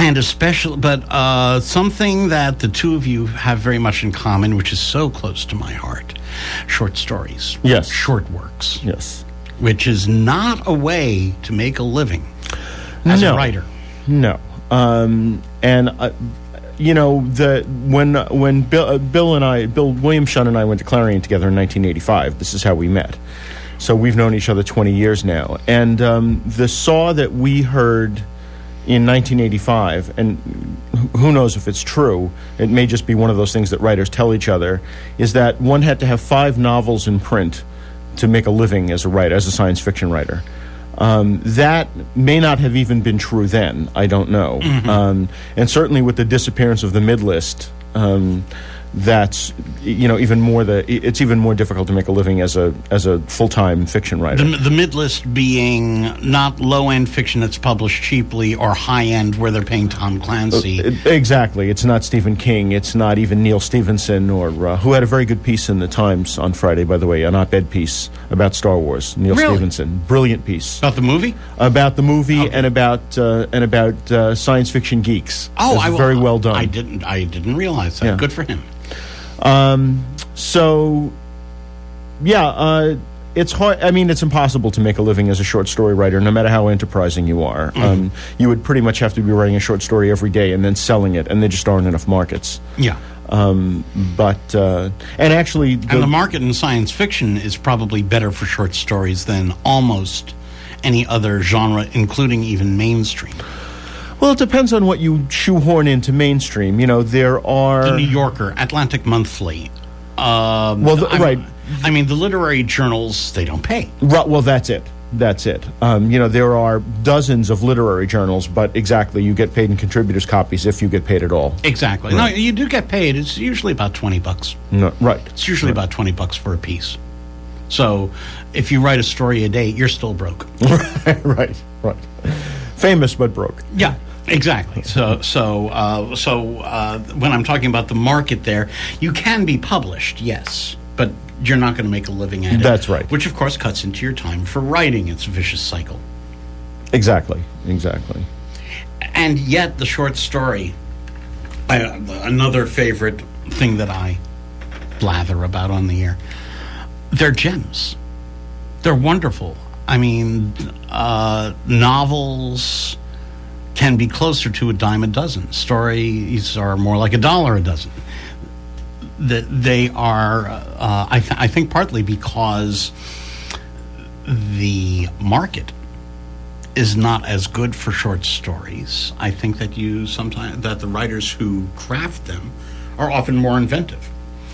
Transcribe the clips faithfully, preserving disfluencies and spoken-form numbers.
And especially, but uh, something that the two of you have very much in common, which is so close to my heart, short stories. Yes. Short works. Yes. Which is not a way to make a living as no. a writer. No. Um, and, uh, you know, the when when Bill, uh, Bill and I, Bill William Shunn and I went to Clarion together in nineteen eighty-five, this is how we met. So we've known each other twenty years now. And um, the saw that we heard in nineteen eighty-five, and who knows if it's true, it may just be one of those things that writers tell each other, is that one had to have five novels in print to make a living as a writer, as a science fiction writer. Um, that may not have even been true then. I don't know. Mm-hmm. Um, and certainly with the disappearance of the mid-list, um, that's, you know, even more the it's even more difficult to make a living as a as a full-time fiction writer. The, the mid-list being not low-end fiction that's published cheaply or high-end where they're paying Tom Clancy. Uh, exactly. It's not Stephen King. It's not even Neil Stephenson, or uh, who had a very good piece in the Times on Friday, by the way, an op-ed piece about Star Wars. Neil really? Stephenson, brilliant piece about the movie. About the movie okay. and about uh, and about uh, science fiction geeks. Oh, I will, very well done. I didn't. I didn't realize that. Yeah. Good for him. Um, so, yeah, uh, it's hard. I mean, it's impossible to make a living as a short story writer, no matter how enterprising you are. Mm-hmm. Um, you would pretty much have to be writing a short story every day and then selling it, and there just aren't enough markets. Yeah. Um, but, uh, and actually... The, and the market in science fiction is probably better for short stories than almost any other genre, including even mainstream. Well, it depends on what you shoehorn into mainstream. You know, there are... The New Yorker, Atlantic Monthly. Um, well, the, right. I mean, the literary journals, they don't pay. Right, well, that's it. That's it. Um, you know, there are dozens of literary journals, but exactly, you get paid in contributors' copies if you get paid at all. Exactly. Right. No, you do get paid. It's usually about twenty bucks. No, right. It's usually right. about twenty bucks for a piece. So, if you write a story a day, you're still broke. right, right, right. Famous but broke. Yeah. Exactly. So, so, uh, so uh, when I'm talking about the market there, you can be published, yes, but you're not going to make a living at it. That's right. Which, of course, cuts into your time for writing. It's a vicious cycle. Exactly. Exactly. And yet, the short story, I, another favorite thing that I blather about on the air, they're gems. They're wonderful. I mean, uh, novels can be closer to a dime a dozen. Stories are more like a dollar a dozen. That they are, uh, I, th- I think, partly because the market is not as good for short stories. I think that you sometimes that the writers who craft them are often more inventive.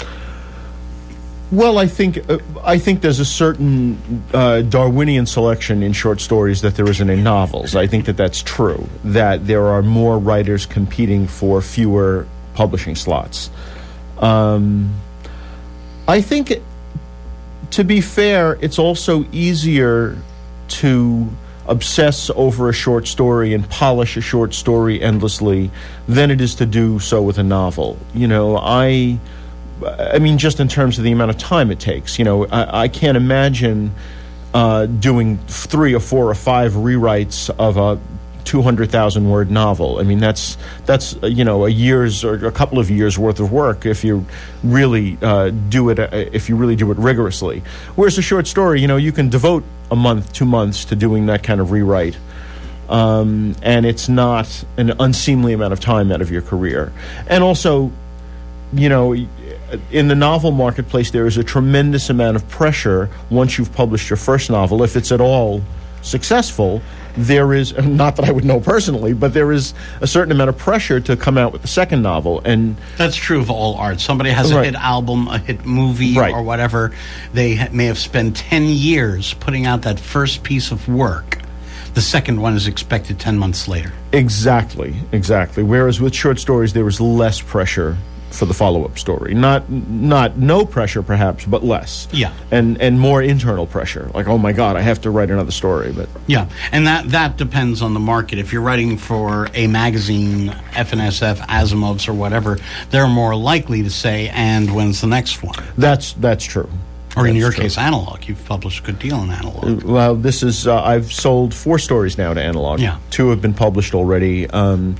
Well, I think uh, I think there's a certain uh, Darwinian selection in short stories that there isn't in novels. I think that that's true, that there are more writers competing for fewer publishing slots. Um, I think, it, to be fair, it's also easier to obsess over a short story and polish a short story endlessly than it is to do so with a novel. You know, I... I mean, just in terms of the amount of time it takes. You know, I, I can't imagine uh, doing three or four or five rewrites of a two hundred thousand word novel. I mean, that's, that's uh, you know, a year's or a couple of years' worth of work if you really uh, do it, uh, if you really do it rigorously. Whereas a short story, you know, you can devote a month, two months to doing that kind of rewrite. Um, and it's not an unseemly amount of time out of your career. And also, you know, in the novel marketplace, there is a tremendous amount of pressure once you've published your first novel. If it's at all successful, there is, not that I would know personally, but there is a certain amount of pressure to come out with the second novel. And that's true of all art. Somebody has a right. hit album, a hit movie, right. or whatever. They ha- may have spent ten years putting out that first piece of work. The second one is expected ten months later. Exactly, exactly. Whereas with short stories, there was less pressure for the follow-up story. Not not no pressure, perhaps, but less. Yeah. And and more internal pressure. Like, oh, my God, I have to write another story. But yeah, and that, that depends on the market. If you're writing for a magazine, F N S F, Asimov's, or whatever, they're more likely to say, and when's the next one? That's that's true. Or in That's your true. case, Analog. You've published a good deal in Analog. Well, this is, uh, I've sold four stories now to Analog. Yeah. Two have been published already. Um,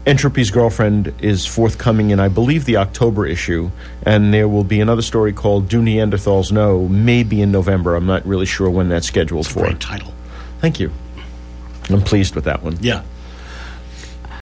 Entropy's Girlfriend is forthcoming in, I believe, the October issue, and there will be another story called Do Neanderthals Know, maybe in November. I'm not really sure when that's scheduled It's a for. great title. Thank you. I'm pleased with that one. Yeah.